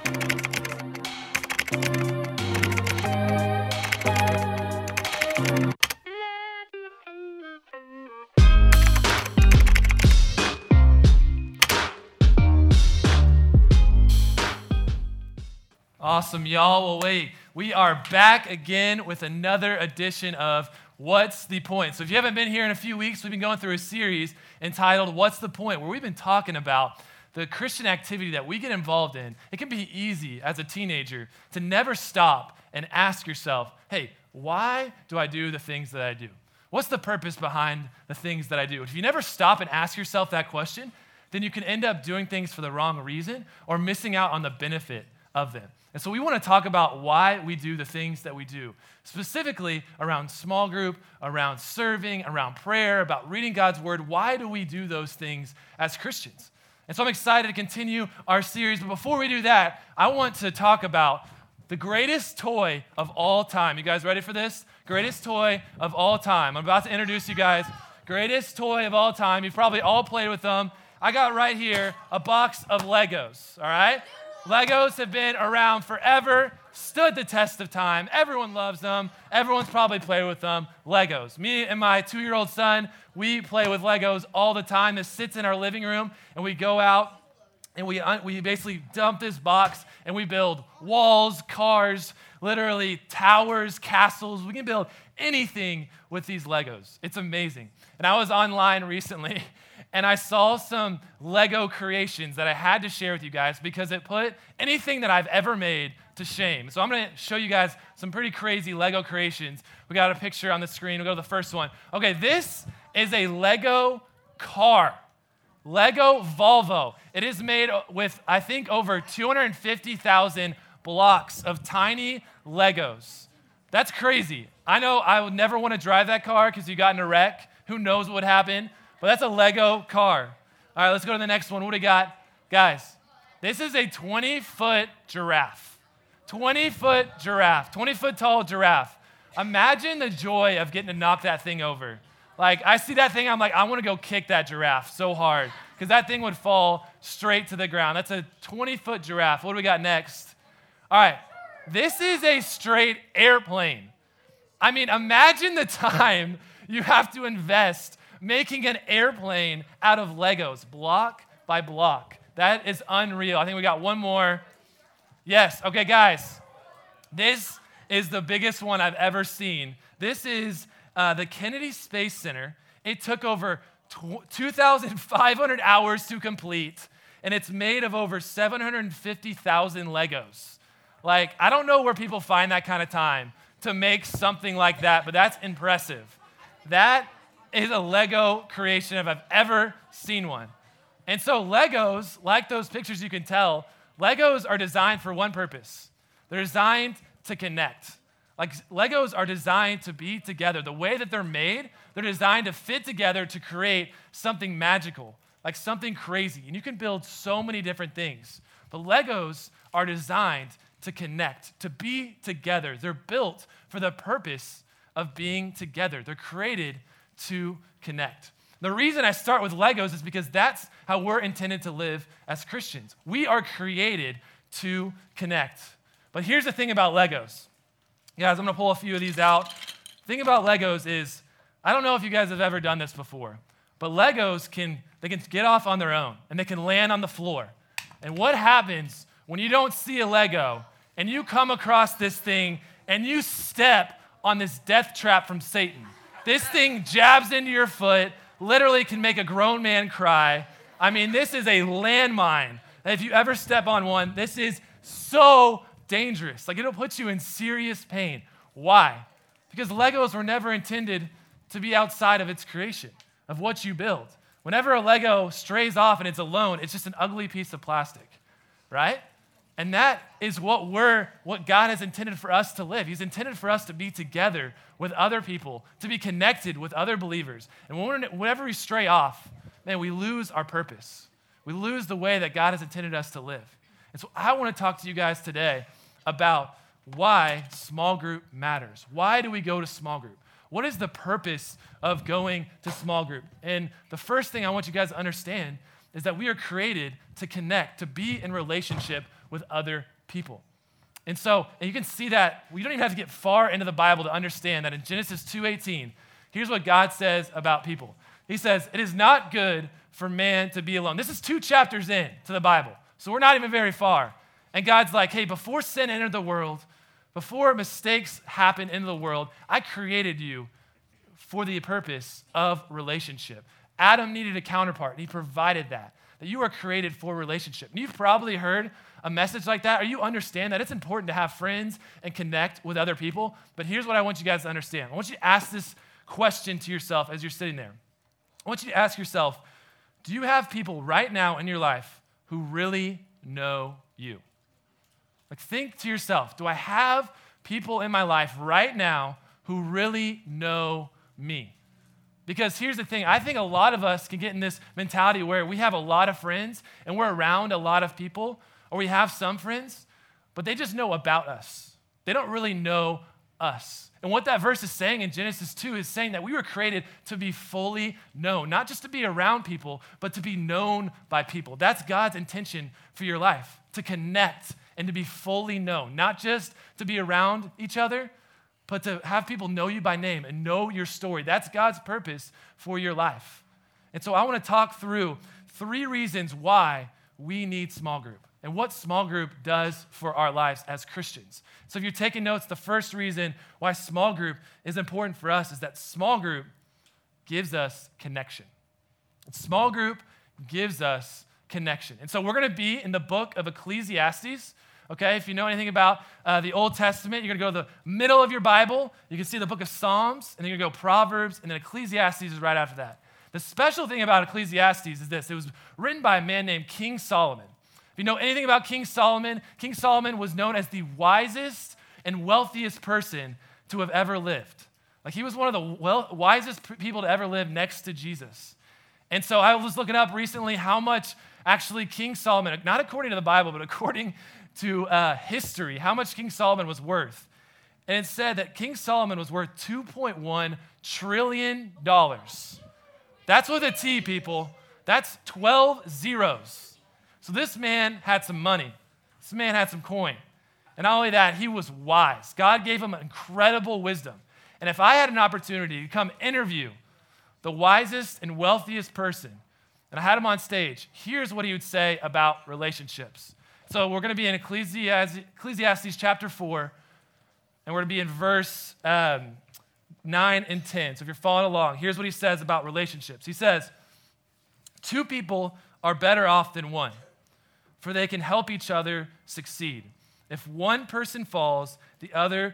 Awesome, y'all. Well, wait, we are back again with another edition of What's the Point? So if you haven't been here in a few weeks, we've been going through a series entitled What's the Point? Where we've been talking about the Christian activity that we get involved in. It can be easy as a teenager to never stop and ask yourself, hey, why do I do the things that I do? What's the purpose behind the things that I do? If you never stop and ask yourself that question, then you can end up doing things for the wrong reason or missing out on the benefit of them. And so we want to talk about why we do the things that we do, specifically around small group, around serving, around prayer, about reading God's word. Why do we do those things as Christians? And so I'm excited to continue our series. But before we do that, I want to talk about the greatest toy of all time. You guys ready for this? Greatest toy of all time. I'm about to introduce you guys. Greatest toy of all time. You've probably all played with them. I got right here a box of Legos, all right? Legos have been around forever, stood the test of time. Everyone loves them. Everyone's probably played with them. Legos. Me and my 2-year-old son, we play with Legos all the time. This sits in our living room, and we go out, and we basically dump this box, and we build walls, cars, literally towers, castles. We can build anything with these Legos. It's amazing. And I was online recently, and I saw some Lego creations that I had to share with you guys because it put anything that I've ever made to shame. So I'm going to show you guys some pretty crazy Lego creations. We got a picture on the screen. We'll go to the first one. Okay, this is a Lego car. Lego Volvo. It is made with, I think, over 250,000 blocks of tiny Legos. That's crazy. I know I would never want to drive that car because you got in a wreck. Who knows what would happen? But that's a Lego car. All right, let's go to the next one. What do we got? Guys, this is a 20-foot giraffe. 20-foot giraffe. 20-foot tall giraffe. Imagine the joy of getting to knock that thing over. Like, I see that thing, I'm like, I want to go kick that giraffe so hard because that thing would fall straight to the ground. That's a 20-foot giraffe. What do we got next? All right, this is a straight airplane. I mean, imagine the time you have to invest making an airplane out of Legos, block by block. That is unreal. I think we got one more. Yes, okay, guys. This is the biggest one I've ever seen. This is the Kennedy Space Center. It took over 2,500 hours to complete, and it's made of over 750,000 Legos. Like, I don't know where people find that kind of time to make something like that, but that's impressive. That is a Lego creation if I've ever seen one. And so Legos, like those pictures you can tell, Legos are designed for one purpose. They're designed to connect. Like Legos are designed to be together. The way that they're made, they're designed to fit together to create something magical, like something crazy. And you can build so many different things. But Legos are designed to connect, to be together. They're built for the purpose of being together. They're created to connect. The reason I start with Legos is because that's how we're intended to live as Christians. We are created to connect. But here's the thing about Legos. Guys, I'm going to pull a few of these out. The thing about Legos is, I don't know if you guys have ever done this before, but Legos can get off on their own, and they can land on the floor. And what happens when you don't see a Lego, and you come across this thing, and you step on this death trap from Satan? This thing jabs into your foot, literally can make a grown man cry. I mean, this is a landmine. If you ever step on one, this is so dangerous. Like, it'll put you in serious pain. Why? Because Legos were never intended to be outside of its creation, of what you build. Whenever a Lego strays off and it's alone, it's just an ugly piece of plastic, right? And that is what God has intended for us to live. He's intended for us to be together with other people, to be connected with other believers. And whenever we stray off, man, we lose our purpose. We lose the way that God has intended us to live. And so I want to talk to you guys today about why small group matters. Why do we go to small group? What is the purpose of going to small group? And the first thing I want you guys to understand is that we are created to connect, to be in relationship with other people. And you can see that we don't even have to get far into the Bible to understand that in Genesis 2:18, here's what God says about people. He says, "It is not good for man to be alone." This is 2 chapters in to the Bible, so we're not even very far. And God's like, hey, before sin entered the world, before mistakes happened into the world, I created you for the purpose of relationship. Adam needed a counterpart, and he provided that you are created for relationship. And you've probably heard a message like that, or you understand that it's important to have friends and connect with other people. But here's what I want you guys to understand. I want you to ask this question to yourself as you're sitting there. I want you to ask yourself, do you have people right now in your life who really know you? Like, think to yourself, do I have people in my life right now who really know me? Because here's the thing, I think a lot of us can get in this mentality where we have a lot of friends and we're around a lot of people, or we have some friends, but they just know about us. They don't really know us. And what that verse is saying in Genesis 2 is saying that we were created to be fully known, not just to be around people, but to be known by people. That's God's intention for your life, to connect and to be fully known, not just to be around each other, but to have people know you by name and know your story. That's God's purpose for your life. And so I want to talk through 3 reasons why we need small group and what small group does for our lives as Christians. So if you're taking notes, the first reason why small group is important for us is that small group gives us connection. Small group gives us connection. And so we're going to be in the book of Ecclesiastes. Okay, if you know anything about the Old Testament, you're going to go to the middle of your Bible. You can see the book of Psalms, and then you're going to go Proverbs, and then Ecclesiastes is right after that. The special thing about Ecclesiastes is this. It was written by a man named King Solomon. If you know anything about King Solomon was known as the wisest and wealthiest person to have ever lived. Like, he was one of the wisest people to ever live next to Jesus. And so I was looking up recently how much actually King Solomon, not according to the Bible, but according to history, how much King Solomon was worth. And it said that King Solomon was worth $2.1 trillion. That's with a T, people. That's 12 zeros. So this man had some money. This man had some coin. And not only that, he was wise. God gave him incredible wisdom. And if I had an opportunity to come interview the wisest and wealthiest person, and I had him on stage, here's what he would say about relationships. So we're going to be in Ecclesiastes chapter 4, and we're going to be in verse 9 and 10. So if you're following along, here's what he says about relationships. He says, 2 people are better off than one, for they can help each other succeed. If one person falls, the other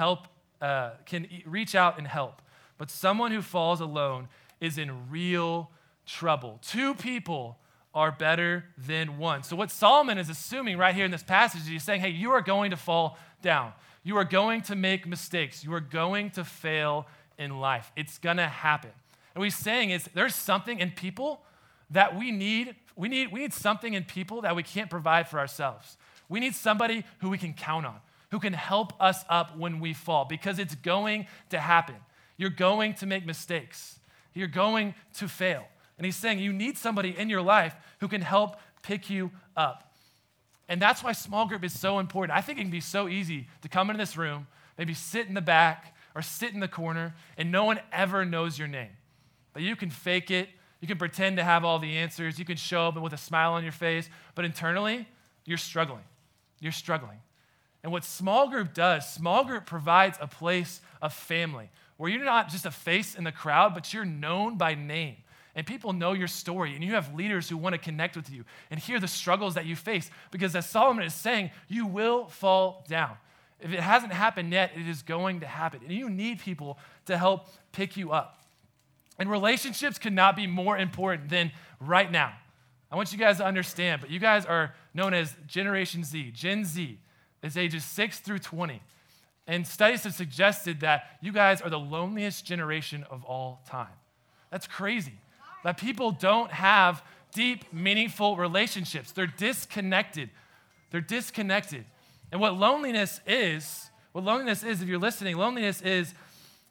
can reach out and help. But someone who falls alone is in real trouble. 2 people are better than one. So what Solomon is assuming right here in this passage is he's saying, hey, you are going to fall down. You are going to make mistakes. You are going to fail in life. It's going to happen. And what he's saying is there's something in people that we need. We need something in people that we can't provide for ourselves. We need somebody who we can count on, who can help us up when we fall, because it's going to happen. You're going to make mistakes. You're going to fail. And he's saying you need somebody in your life who can help pick you up. And that's why small group is so important. I think it can be so easy to come into this room, maybe sit in the back or sit in the corner, and no one ever knows your name. But you can fake it. You can pretend to have all the answers. You can show up with a smile on your face. But internally, you're struggling. You're struggling. And what small group does, small group provides a place of family where you're not just a face in the crowd, but you're known by name. And people know your story, and you have leaders who want to connect with you and hear the struggles that you face. Because as Solomon is saying, you will fall down. If it hasn't happened yet, it is going to happen. And you need people to help pick you up. And relationships could not be more important than right now. I want you guys to understand, but you guys are known as Generation Z. Gen Z is ages 6 through 20. And studies have suggested that you guys are the loneliest generation of all time. That's crazy. That people don't have deep, meaningful relationships. They're disconnected. They're disconnected. And what loneliness is, if you're listening, loneliness is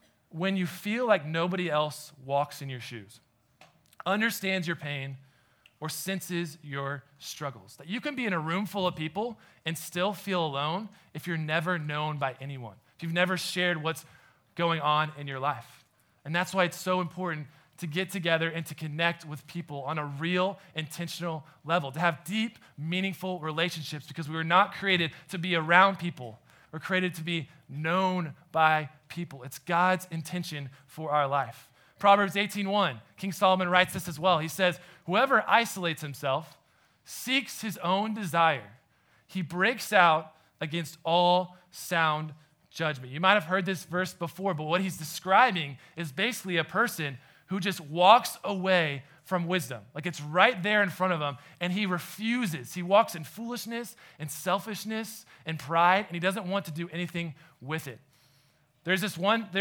when you feel like nobody else walks in your shoes, understands your pain, or senses your struggles. That you can be in a room full of people and still feel alone if you're never known by anyone, if you've never shared what's going on in your life. And that's why it's so important to get together and to connect with people on a real, intentional level, to have deep, meaningful relationships, because we were not created to be around people. We're created to be known by people. It's God's intention for our life. Proverbs 18:1, King Solomon writes this as well. He says, whoever isolates himself seeks his own desire. He breaks out against all sound judgment. You might have heard this verse before, but what he's describing is basically a person who just walks away from wisdom. Like it's right there in front of him, and he refuses. He walks in foolishness and selfishness and pride, and he doesn't want to do anything with it. There's this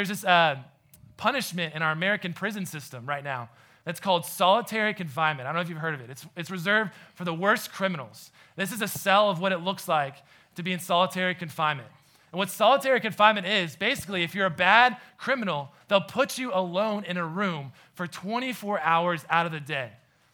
punishment in our American prison system right now that's called solitary confinement. I don't know if you've heard of it. It's reserved for the worst criminals. This is a cell of what it looks like to be in solitary confinement. And what solitary confinement is, basically, if you're a bad criminal, they'll put you alone in a room for 24 hours out of the day.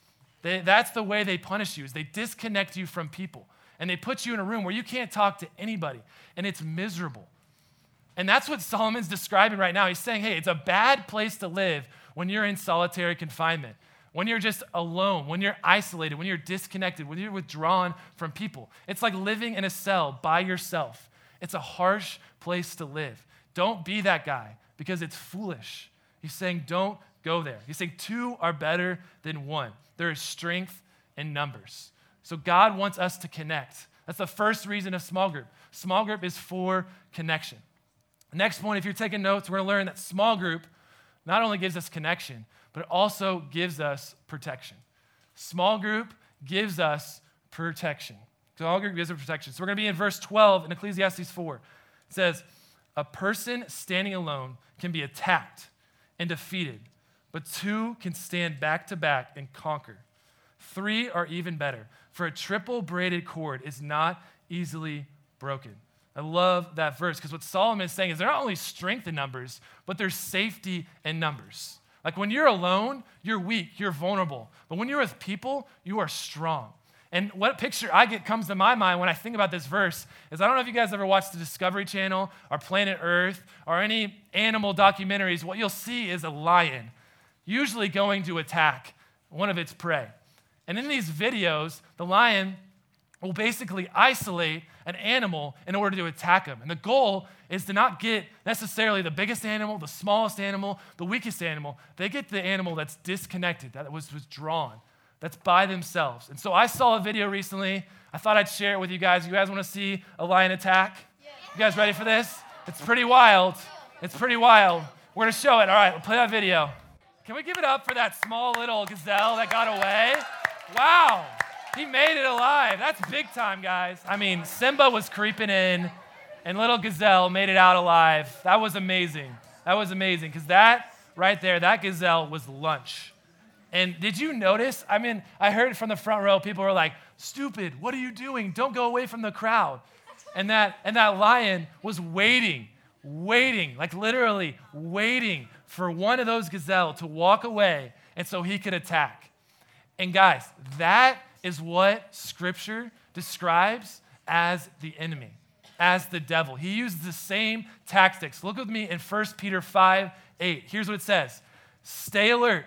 That's the way they punish you, is they disconnect you from people. And they put you in a room where you can't talk to anybody, and it's miserable. And that's what Solomon's describing right now. He's saying, hey, it's a bad place to live when you're in solitary confinement, when you're just alone, when you're isolated, when you're disconnected, when you're withdrawn from people. It's like living in a cell by yourself. It's a harsh place to live. Don't be that guy, because it's foolish. He's saying don't go there. He's saying two are better than one. There is strength in numbers. So God wants us to connect. That's the first reason of small group. Small group is for connection. Next point, if you're taking notes, we're going to learn that small group not only gives us connection, but it also gives us protection. Small group gives us protection. Small group gives us protection. So we're going to be in verse 12 in Ecclesiastes 4. It says, a person standing alone can be attacked and defeated, but two can stand back to back and conquer. Three are even better, for a triple braided cord is not easily broken. I love that verse, because what Solomon is saying is there's not only strength in numbers, but there's safety in numbers. Like when you're alone, you're weak, you're vulnerable. But when you're with people, you are strong. And what picture I get comes to my mind when I think about this verse is, I don't know if you guys ever watched the Discovery Channel or Planet Earth or any animal documentaries. What you'll see is a lion usually going to attack one of its prey. And in these videos, the lion will basically isolate an animal in order to attack him. And the goal is to not get necessarily the biggest animal, the smallest animal, the weakest animal. They get the animal that's disconnected, that was withdrawn, that's by themselves. And so I saw a video recently. I thought I'd share it with you guys. You guys want to see a lion attack? You guys ready for this? It's pretty wild. It's pretty wild. We're going to show it. All right, we'll play that video. Can we give it up for that small little gazelle that got away? Wow. He made it alive. That's big time, guys. I mean, Simba was creeping in, and little gazelle made it out alive. That was amazing. That was amazing, because that right there, that gazelle was lunch. And did you notice? I mean, I heard from the front row, people were like, stupid, what are you doing? Don't go away from the crowd. And that lion was waiting, like literally waiting for one of those gazelle to walk away, and so he could attack. And guys, that is what Scripture describes as the enemy, as the devil. He uses the same tactics. Look with me in 1 Peter 5:8. Here's what it says. Stay alert.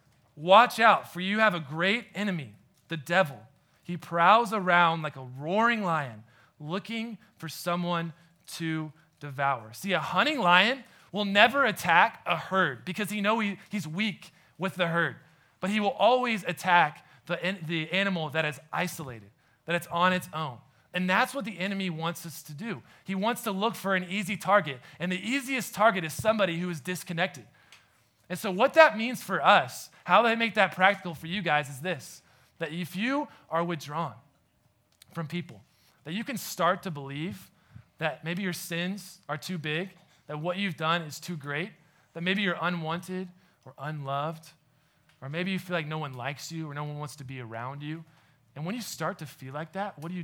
Watch out, for you have a great enemy, the devil. He prowls around like a roaring lion, looking for someone to devour. See, a hunting lion will never attack a herd because he's weak with the herd. But he will always attack the animal that is isolated, that it's on its own. And that's what the enemy wants us to do. He wants to look for an easy target. And the easiest target is somebody who is disconnected. And so what that means for us, how they make that practical for you guys is this, that if you are withdrawn from people, that you can start to believe that maybe your sins are too big, that what you've done is too great, that maybe you're unwanted or unloved, or maybe you feel like no one likes you or no one wants to be around you. And when you start to feel like that, what do?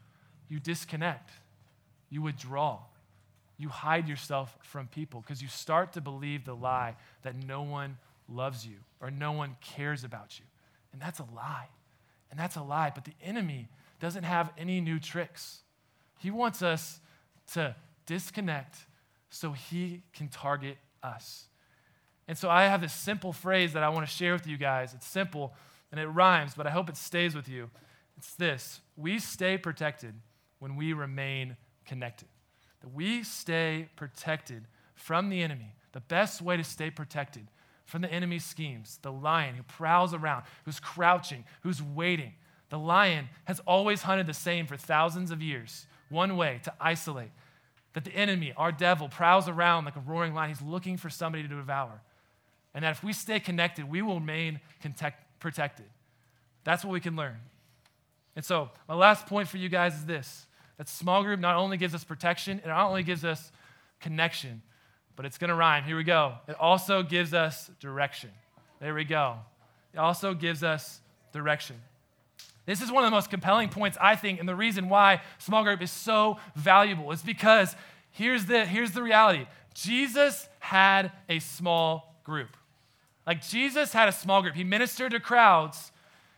You disconnect. You withdraw. You hide yourself from people because you start to believe the lie that no one loves you or no one cares about you. And that's a lie. And that's a lie, but the enemy doesn't have any new tricks. He wants us to disconnect so he can target us. And so I have this simple phrase that I want to share with you guys. It's simple and it rhymes, but I hope it stays with you. It's this: we stay protected when we remain connected. That we stay protected from the enemy. The best way to stay protected from the enemy's schemes, the lion who prowls around, who's crouching, who's waiting. The lion has always hunted the same for thousands of years. One way: to isolate. That the enemy, our devil, prowls around like a roaring lion. He's looking for somebody to devour. And that if we stay connected, we will remain protected. That's what we can learn. And so my last point for you guys is this: that small group not only gives us protection, it not only gives us connection, but it's going to rhyme. Here we go. It also gives us direction. There we go. It also gives us direction. This is one of the most compelling points, I think, and the reason why small group is so valuable is because here's the reality. Jesus had a small group. Like, Jesus had a small group. He ministered to crowds.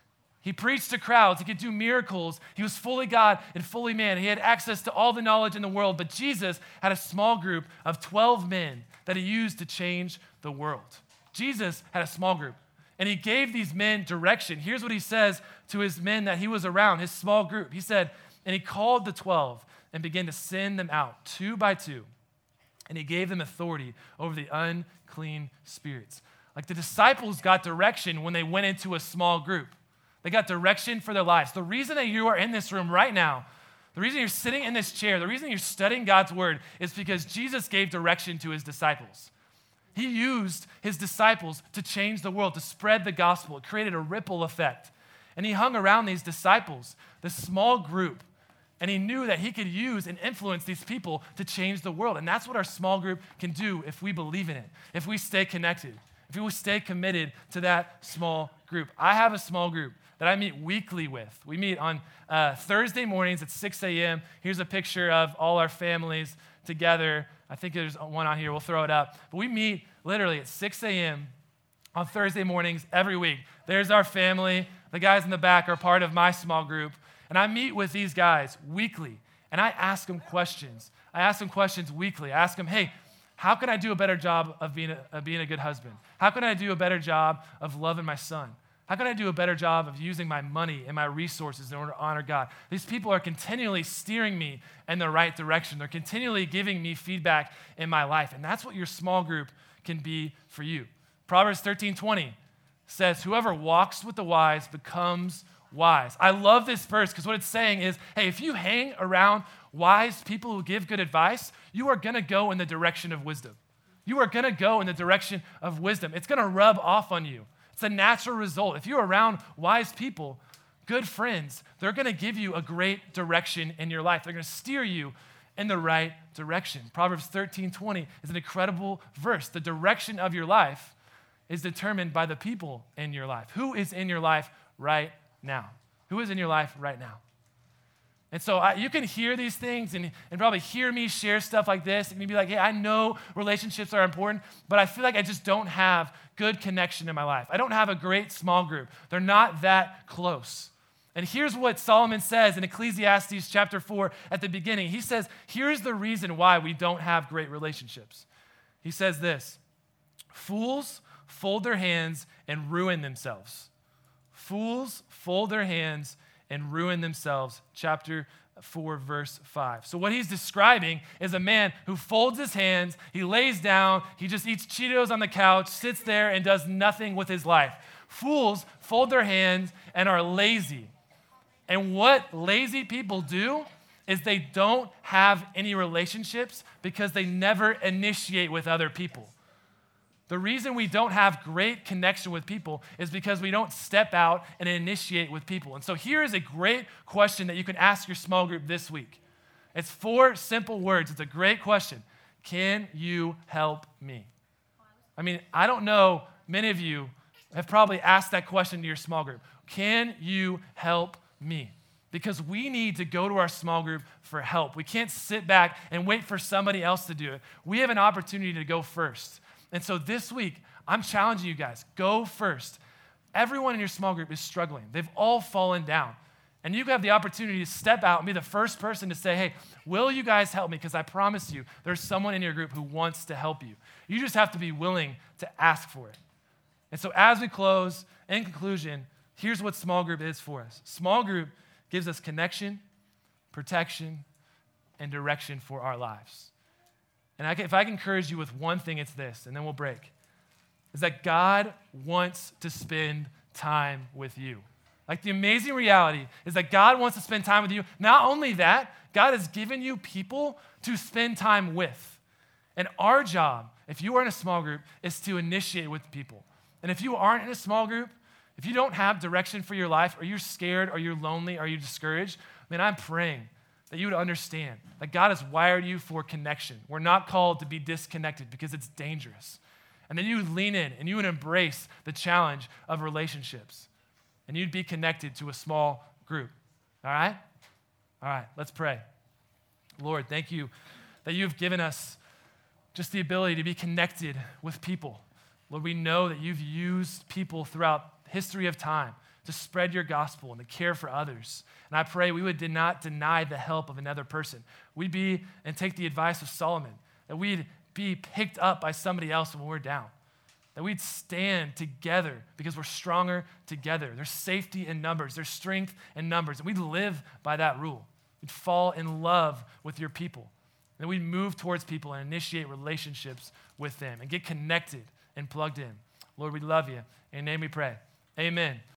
He preached to crowds. He could do miracles. He was fully God and fully man. He had access to all the knowledge in the world. But Jesus had a small group of 12 men that he used to change the world. Jesus had a small group, and he gave these men direction. Here's what he says to his men that he was around, his small group. He said, and he called the 12 and began to send them out 2 by 2. And he gave them authority over the unclean spirits. Like, the disciples got direction when they went into a small group. They got direction for their lives. The reason that you are in this room right now, the reason you're sitting in this chair, the reason you're studying God's word is because Jesus gave direction to his disciples. He used his disciples to change the world, to spread the gospel. It created a ripple effect. And he hung around these disciples, this small group, and he knew that he could use and influence these people to change the world. And that's what our small group can do if we believe in it, if we stay connected, if we will stay committed to that small group. I have a small group that I meet weekly with. We meet on Thursday mornings at 6 a.m. Here's a picture of all our families together. I think there's one on here. We'll throw it up. But we meet literally at 6 a.m. on Thursday mornings every week. There's our family. The guys in the back are part of my small group. And I meet with these guys weekly, and I ask them questions. I ask them questions weekly. I ask them, hey, how can I do a better job of being a good husband? How can I do a better job of loving my son? How can I do a better job of using my money and my resources in order to honor God? These people are continually steering me in the right direction. They're continually giving me feedback in my life, and that's what your small group can be for you. Proverbs 13:20 says, whoever walks with the wise becomes wise. I love this verse because what it's saying is, hey, if you hang around wise people who give good advice, you are going to go in the direction of wisdom. You are going to go in the direction of wisdom. It's going to rub off on you. It's a natural result. If you're around wise people, good friends, they're going to give you a great direction in your life. They're going to steer you in the right direction. Proverbs 13:20 is an incredible verse. The direction of your life is determined by the people in your life. Who is in your life right now? Who is in your life right now? And so you can hear these things and probably hear me share stuff like this, and you'd be like, hey, I know relationships are important, but I feel like I just don't have good connection in my life. I don't have a great small group. They're not that close. And here's what Solomon says in Ecclesiastes chapter 4 at the beginning. He says, here's the reason why we don't have great relationships. He says this: fools fold their hands and ruin themselves. Fools fold their hands and ruin themselves. Chapter 4, verse 5. So what he's describing is a man who folds his hands, he lays down, he just eats Cheetos on the couch, sits there and does nothing with his life. Fools fold their hands and are lazy. And what lazy people do is they don't have any relationships because they never initiate with other people. The reason we don't have great connection with people is because we don't step out and initiate with people. And so here is a great question that you can ask your small group this week. It's 4 simple words. It's a great question. Can you help me? I mean, I don't know, many of you have probably asked that question to your small group. Can you help me? Because we need to go to our small group for help. We can't sit back and wait for somebody else to do it. We have an opportunity to go first. And so this week, I'm challenging you guys, go first. Everyone in your small group is struggling. They've all fallen down. And you have the opportunity to step out and be the first person to say, hey, will you guys help me? Because I promise you, there's someone in your group who wants to help you. You just have to be willing to ask for it. And so as we close, in conclusion, here's what small group is for us. Small group gives us connection, protection, and direction for our lives. And if I can encourage you with one thing, it's this, and then we'll break, is that God wants to spend time with you. Like, the amazing reality is that God wants to spend time with you. Not only that, God has given you people to spend time with. And our job, if you are in a small group, is to initiate with people. And if you aren't in a small group, if you don't have direction for your life, or you're scared, or you're lonely, or you're discouraged, man, I'm praying that you would understand that God has wired you for connection. We're not called to be disconnected because it's dangerous. And then you would lean in and you would embrace the challenge of relationships. And you'd be connected to a small group. All right? All right, let's pray. Lord, thank you that you've given us just the ability to be connected with people. Lord, we know that you've used people throughout history of time to spread your gospel and to care for others. And I pray we would not deny the help of another person. We'd be and take the advice of Solomon, that we'd be picked up by somebody else when we're down. That we'd stand together because we're stronger together. There's safety in numbers. There's strength in numbers. And we'd live by that rule. We'd fall in love with your people. And we'd move towards people and initiate relationships with them and get connected and plugged in. Lord, we love you. In your name we pray. Amen.